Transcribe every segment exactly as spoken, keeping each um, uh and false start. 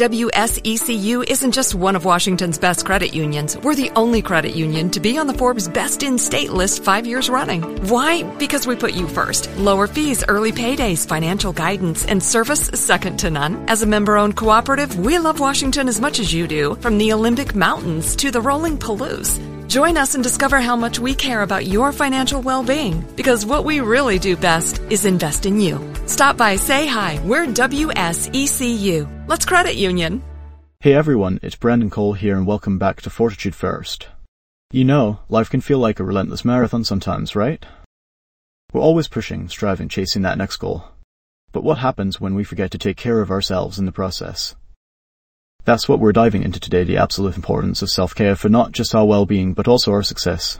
W S E C U isn't just one of Washington's best credit unions. We're the only credit union to be on the Forbes Best in State list five years running. Why? Because we put you first. Lower fees, early paydays, financial guidance, and service second to none. As a member-owned cooperative, we love Washington as much as you do, from the Olympic Mountains to the rolling Palouse. Join us and discover how much we care about your financial well-being, because what we really do best is invest in you. Stop by, say hi. We're W S E C U. Let's credit union. Hey everyone, it's Brendan Cole here and welcome back to Fortitude First. You know, life can feel like a relentless marathon sometimes, right? We're always pushing, striving, chasing that next goal. But what happens when we forget to take care of ourselves in the process? That's what we're diving into today, the absolute importance of self-care for not just our well-being, but also our success.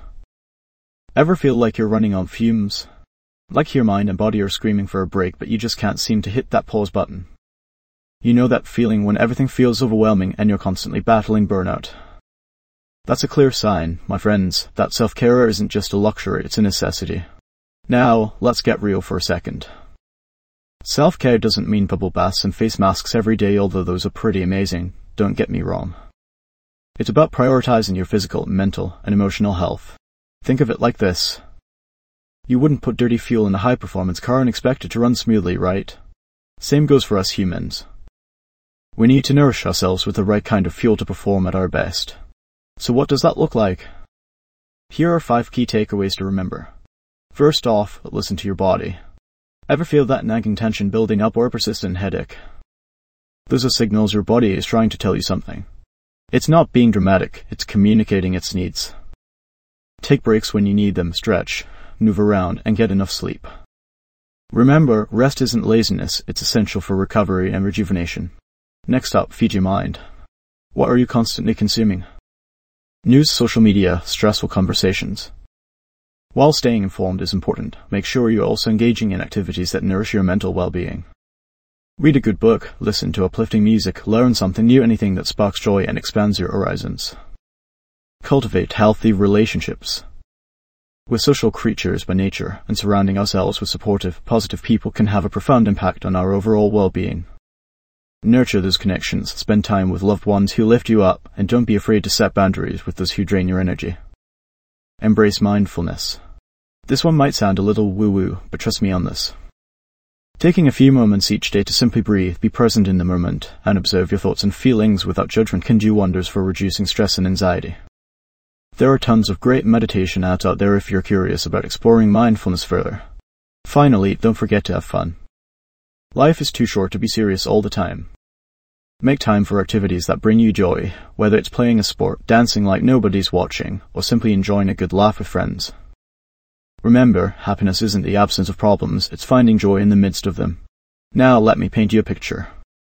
Ever feel like you're running on fumes? Like your mind and body are screaming for a break, but you just can't seem to hit that pause button. You know that feeling when everything feels overwhelming and you're constantly battling burnout. That's a clear sign, my friends, that self-care isn't just a luxury, it's a necessity. Now, let's get real for a second. Self-care doesn't mean bubble baths and face masks every day, although those are pretty amazing, don't get me wrong. It's about prioritizing your physical, mental, and emotional health. Think of it like this. You wouldn't put dirty fuel in a high-performance car and expect it to run smoothly, right? Same goes for us humans. We need to nourish ourselves with the right kind of fuel to perform at our best. So what does that look like? Here are five key takeaways to remember. First off, listen to your body. Ever feel that nagging tension building up or a persistent headache? Those are signals your body is trying to tell you something. It's not being dramatic, it's communicating its needs. Take breaks when you need them, stretch, move around, and get enough sleep. Remember, rest isn't laziness, it's essential for recovery and rejuvenation. Next up, feed your mind. What are you constantly consuming? News, social media, stressful conversations. While staying informed is important, make sure you're also engaging in activities that nourish your mental well-being. Read a good book, listen to uplifting music, learn something new, anything that sparks joy and expands your horizons. Cultivate healthy relationships. We're social creatures by nature, and surrounding ourselves with supportive, positive people can have a profound impact on our overall well-being. Nurture those connections, spend time with loved ones who lift you up, and don't be afraid to set boundaries with those who drain your energy. Embrace mindfulness. This one might sound a little woo-woo, but trust me on this. Taking a few moments each day to simply breathe, be present in the moment, and observe your thoughts and feelings without judgment can do wonders for reducing stress and anxiety. There are tons of great meditation apps out there if you're curious about exploring mindfulness further. Finally, don't forget to have fun. Life is too short to be serious all the time. Make time for activities that bring you joy, whether it's playing a sport, dancing like nobody's watching, or simply enjoying a good laugh with friends. Remember, happiness isn't the absence of problems, it's finding joy in the midst of them. Now let me paint you a picture.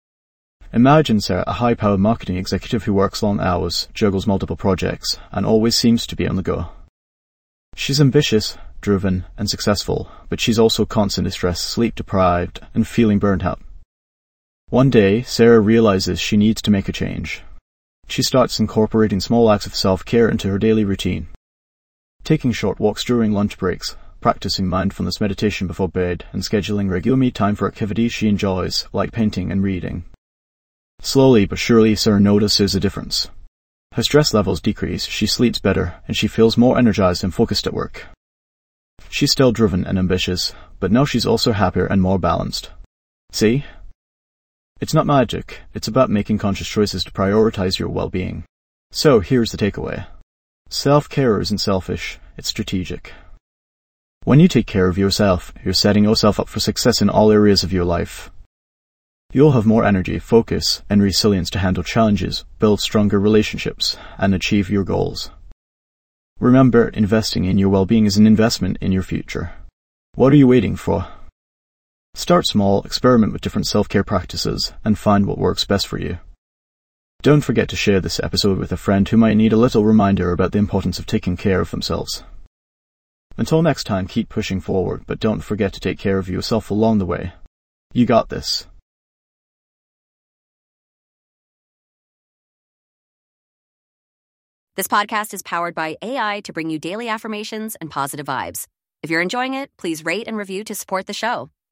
Imagine Sarah, a high-powered marketing executive who works long hours, juggles multiple projects, and always seems to be on the go. She's ambitious, driven, and successful, but she's also constantly stressed, sleep-deprived, and feeling burnt out. One day, Sarah realizes she needs to make a change. She starts incorporating small acts of self-care into her daily routine. Taking short walks during lunch breaks, practicing mindfulness meditation before bed, and scheduling regular me time for activities she enjoys, like painting and reading. Slowly but surely, Sarah notices a difference. Her stress levels decrease, she sleeps better, and she feels more energized and focused at work. She's still driven and ambitious, but now she's also happier and more balanced. See? It's not magic, it's about making conscious choices to prioritize your well-being. So here's the takeaway. Self-care isn't selfish, it's strategic. When you take care of yourself, you're setting yourself up for success in all areas of your life. You'll have more energy, focus, and resilience to handle challenges, build stronger relationships, and achieve your goals. Remember, investing in your well-being is an investment in your future. What are you waiting for? Start small, experiment with different self-care practices, and find what works best for you. Don't forget to share this episode with a friend who might need a little reminder about the importance of taking care of themselves. Until next time, keep pushing forward, but don't forget to take care of yourself along the way. You got this. This podcast is powered by A I to bring you daily affirmations and positive vibes. If you're enjoying it, please rate and review to support the show.